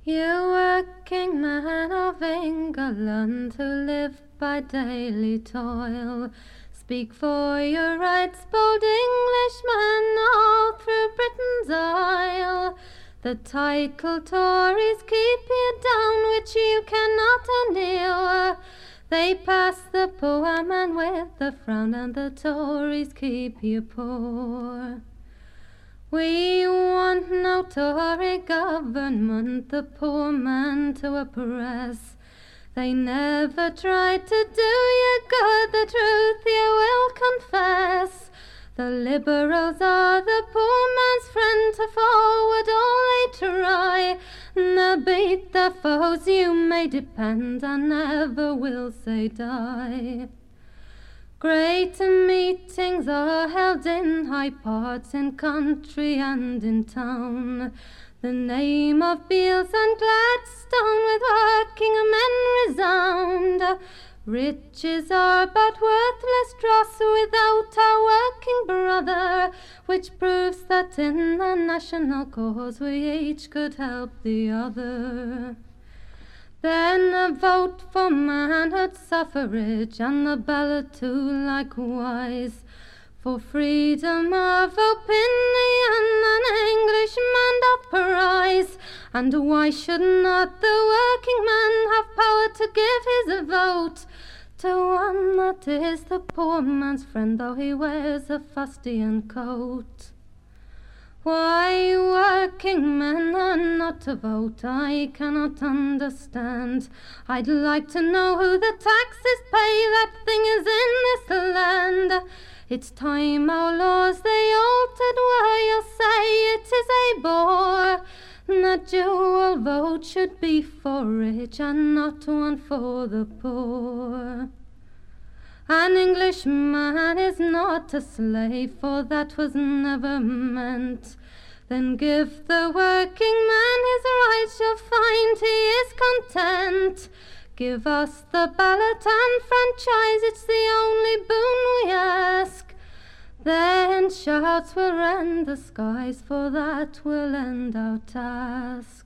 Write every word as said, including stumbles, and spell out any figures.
You working man of England who live by daily toil, speak for your rights, bold Englishmen, all through Britain's isle. The title Tories keep you down, which you cannot endure. They pass the poor man with a frown, and the Tories keep you poor. We want no Tory government, the poor man to oppress. They never tried to do you good, the truth you will confess. The Liberals are the poor man's friend, to forward all they try. They'll beat their foes, you may depend, and never will say die. Great meetings are held in high parts, in country and in town. The name of Beales and Gladstone with working men resound. Riches are but worthless dross without our working brother, which proves that in the national cause we each could help the other. Then a vote for manhood suffrage, and the ballot too likewise, for freedom of opinion an Englishman doth prize. And why should not the working man have power to give his vote to one that is the poor man's friend, though he wears a fustian coat? Why working men are not to vote, I cannot understand. I'd like to know who the taxes pay that thing is in this land. It's time our laws they altered were, you'll say it is a bore. The dual vote should be for rich and not one for the poor. An Englishman is not a slave, for that was never meant. Then give the working man his rights, you'll find he is content. Give us the ballot and franchise, it's the only boon we ask. Then shouts will rend the skies, for that will end our task.